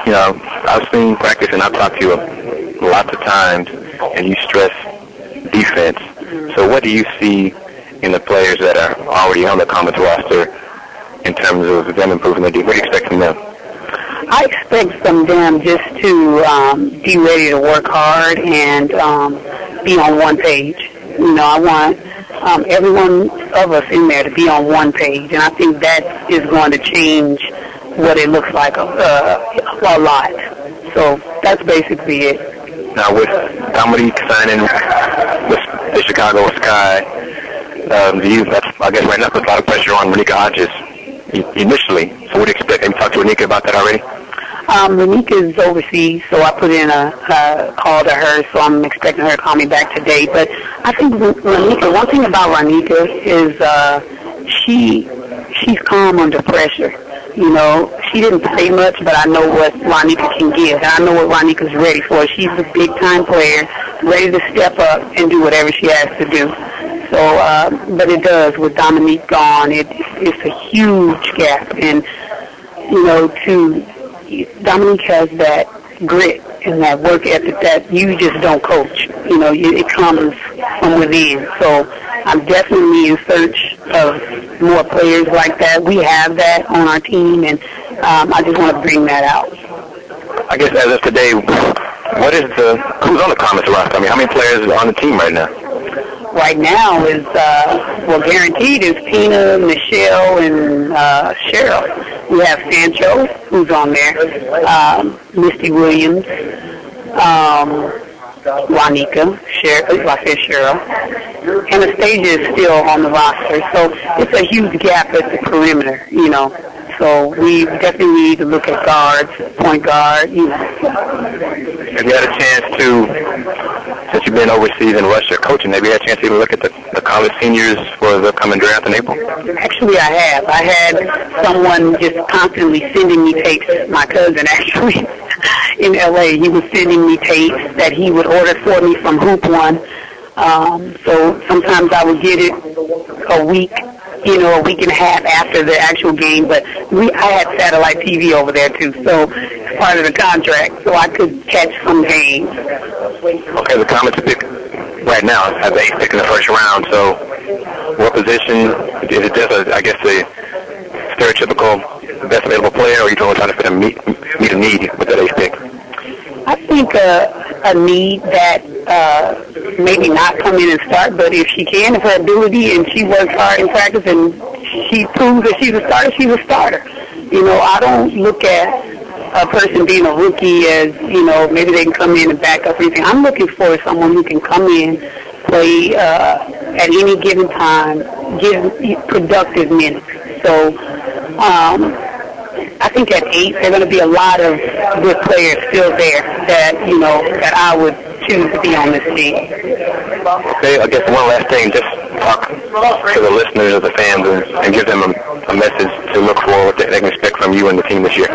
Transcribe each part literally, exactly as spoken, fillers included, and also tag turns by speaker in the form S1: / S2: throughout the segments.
S1: you know, I've seen practice and I've talked to you lots of times, and you stress defense. So what do you see in the players that are already on the Comets roster in terms of them improving their defense? What do you expect from them?
S2: I expect from them just to um, be ready to work hard and um, be on one page. You know, I want um, every one of us in there to be on one page, and I think that is going to change what it looks like a, uh, a lot. So that's basically it.
S1: Now, with Dominique signing with the Chicago Sky, um, do you, that's, I guess right now puts a lot of pressure on Renika Hodges initially. So what do you expect? Have you talked to Renika about that already?
S2: Um, Renika is overseas, so I put in a, a call to her, so I'm expecting her to call me back today. But I think Renika, one thing about Renika is uh, she she's calm under pressure. You know, she didn't say much, but I know what Renika can give, and I know what Ronika's ready for. She's a big-time player, ready to step up and do whatever she has to do. So, uh, but it does, with Dominique gone, it, it's a huge gap. And, you know, to Dominique has that grit and that work ethic that you just don't coach. You know, it comes from within. So I'm definitely in search of more players like that. We have that on our team, and um, I just want to bring that out.
S1: I guess as of today, what is the who's on the Comets roster? I mean, how many players are on the team right now?
S2: Right now is, uh, well, guaranteed is Tina, Michelle, and uh, Cheryl. We have Sancho, who's on there, um, Misty Williams, um, Juanica, Cheryl, I said Cheryl, Anastasia is still on the roster. So it's a huge gap at the perimeter, you know. So we definitely need to look at guards, point guard, you know.
S1: Have you had a chance to, since you've been overseas in Russia coaching, have you had a chance to even look at the, the college seniors for the upcoming draft in April?
S2: Actually, I have. I had someone just constantly sending me tapes. My cousin, actually, in L A, he was sending me tapes that he would order for me from Hoop One. Um, so sometimes I would get it a week, you know, a week and a half after the actual game, but we I had satellite T V over there too, so it's part of the contract, so I could catch some games.
S1: Okay, the Comets pick right now have the eighth pick in the first round, so what position, is it just, a, I guess, a stereotypical best available player, or are you trying to fit a meet, meet a need with that eighth pick?
S2: I think uh, a need that uh, maybe not come in and start, but if she can, if her ability and she works hard in practice and she proves that she's a starter, she's a starter. You know, I don't look at a person being a rookie as, you know, maybe they can come in and back up or anything. I'm looking for someone who can come in, play uh, at any given time, give productive minutes. So, um, I think at eight, there are going to be a lot of good players still there that, you know, that I would choose to be on this team.
S1: Okay, I guess one last thing, just talk to the listeners, of the fans, and, and give them a, a message to look for, what they, they can expect from you and the team this year.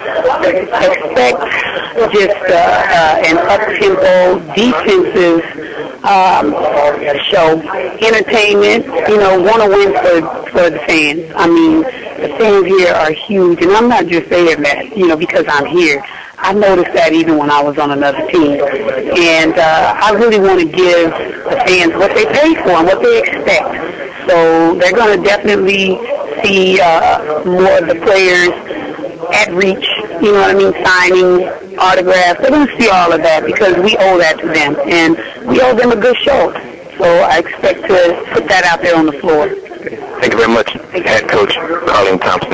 S2: Expect just uh, uh, an up-tempo, defensive um, show, entertainment, you know, want to win for, for the fans. I mean, the fans here are huge, and I'm not just saying that, you know, because I'm here. I noticed that even when I was on another team. And uh, I really want to give the fans what they pay for and what they expect. So they're going to definitely see uh, more of the players at reach, you know what I mean, signing, autographs. They're going to see all of that because we owe that to them. And we owe them a good show. So I expect to put that out there on the floor.
S1: Thank you very much, Head Coach Carlene Thompson.